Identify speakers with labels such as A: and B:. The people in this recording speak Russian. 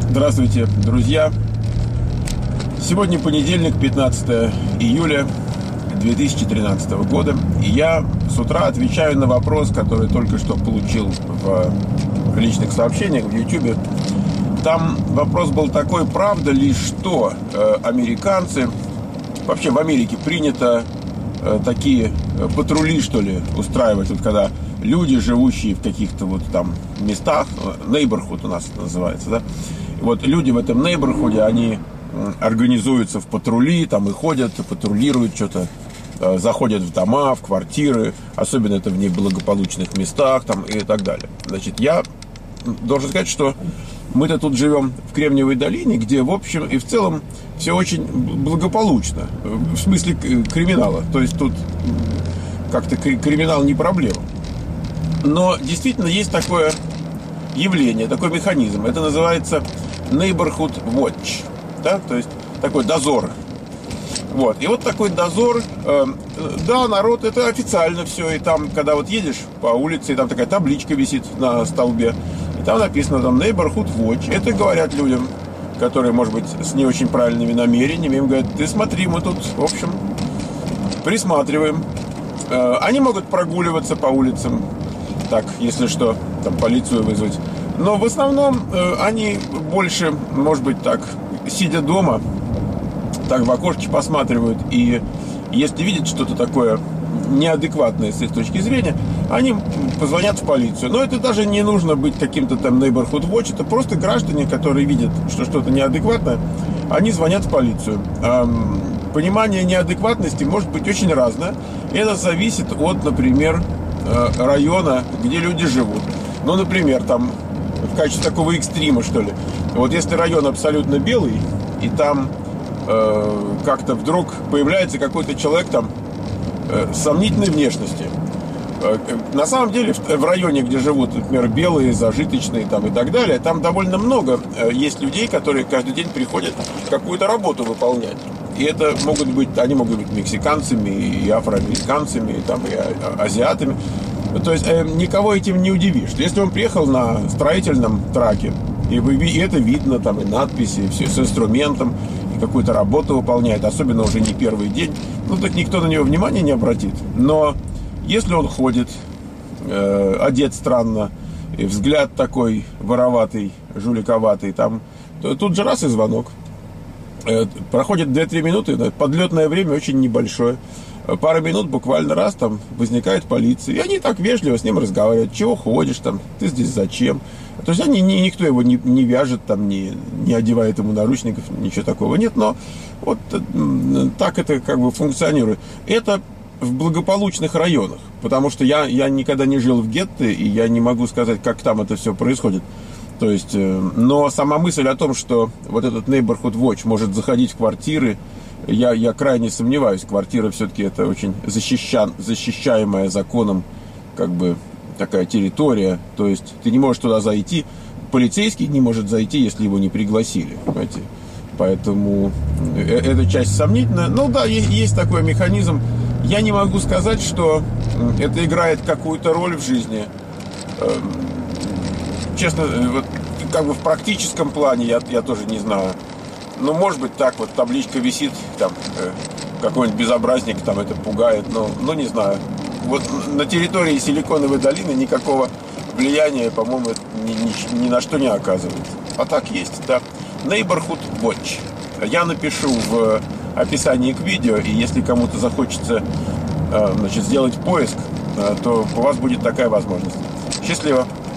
A: Здравствуйте, друзья! Сегодня понедельник, 15 июля 2013 года. И я с утра отвечаю на вопрос, который только что получил в личных сообщениях в YouTube. Там вопрос был такой: правда ли, что американцы... Вообще в Америке принято такие патрули, что ли, устраивать, вот когда люди, живущие в каких-то вот там местах, neighborhood у нас это называется, да? Вот люди в этом neighborhood, они организуются в патрули, там и ходят, и патрулируют что-то, заходят в дома, в квартиры, особенно это в неблагополучных местах там и так далее. Значит, я должен сказать, что мы-то тут живем в Кремниевой долине, где в общем и в целом все очень благополучно, в смысле криминала. То есть тут как-то криминал не проблема. Но действительно есть такое явление, такой механизм. Это называется neighborhood watch, да? То есть такой дозор. Вот. И вот такой дозор, да, народ, это официально все. И там, когда вот едешь по улице, и там такая табличка висит на столбе, и там написано там neighborhood watch. Это говорят людям, которые, может быть, с не очень правильными намерениями. Им говорят: ты смотри, мы тут, в общем, присматриваем. Они могут прогуливаться по улицам, так, если что, там полицию вызвать. Но в основном они больше, может быть, так, сидя дома, так в окошке посматривают. И если видят что-то такое неадекватное с их точки зрения, они позвонят в полицию. Но это даже не нужно быть каким-то там neighborhood watch. Это просто граждане, которые видят, что что-то неадекватное, они звонят в полицию. Понимание неадекватности может быть очень разное. Это зависит от, например, района, где люди живут. Ну, например, там в качестве такого экстрима, что ли. Вот если район абсолютно белый, и там как-то вдруг появляется какой-то человек там сомнительной внешности. На самом деле в районе, где живут, например, белые, зажиточные там и так далее, там довольно много есть людей, которые каждый день приходят какую-то работу выполнять. И это они могут быть мексиканцами, и афроамериканцами, и, там, и азиатами. То есть никого этим не удивишь. Если он приехал на строительном траке, и это видно, там и надписи, и все с инструментом, и какую-то работу выполняет, особенно уже не первый день, ну так никто на него внимания не обратит. Но если он ходит, одет странно, и взгляд такой вороватый, жуликоватый, там, то тут же раз и звонок. Проходит 2-3 минуты, подлетное время очень небольшое. Пара минут буквально раз, там возникает полиция. И они так вежливо с ним разговаривают. Чего ходишь там? Ты здесь зачем? То есть никто его не вяжет, там, не одевает ему наручников, ничего такого нет. Но вот так это как бы функционирует. Это в благополучных районах. Потому что я никогда не жил в гетто, и я не могу сказать, как там это все происходит. То есть, но сама мысль о том, что вот этот neighborhood watch может заходить в квартиры, я крайне сомневаюсь. Квартира все-таки это очень защищаемая законом как бы такая территория. То есть ты не можешь туда зайти. Полицейский не может зайти, если его не пригласили. Понимаете? Поэтому эта часть сомнительная. Ну да, есть такой механизм. Я не могу сказать, что это играет какую-то роль в жизни. Честно, вот, как бы в практическом плане я тоже не знаю. Ну, может быть, так вот табличка висит, там какой-нибудь безобразник там это пугает, но не знаю. Вот на территории Силиконовой долины никакого влияния, по-моему, ни на что не оказывает. А так есть, да. Neighborhood Watch. Я напишу в описании к видео, и если кому-то захочется сделать поиск, то у вас будет такая возможность. Счастливо!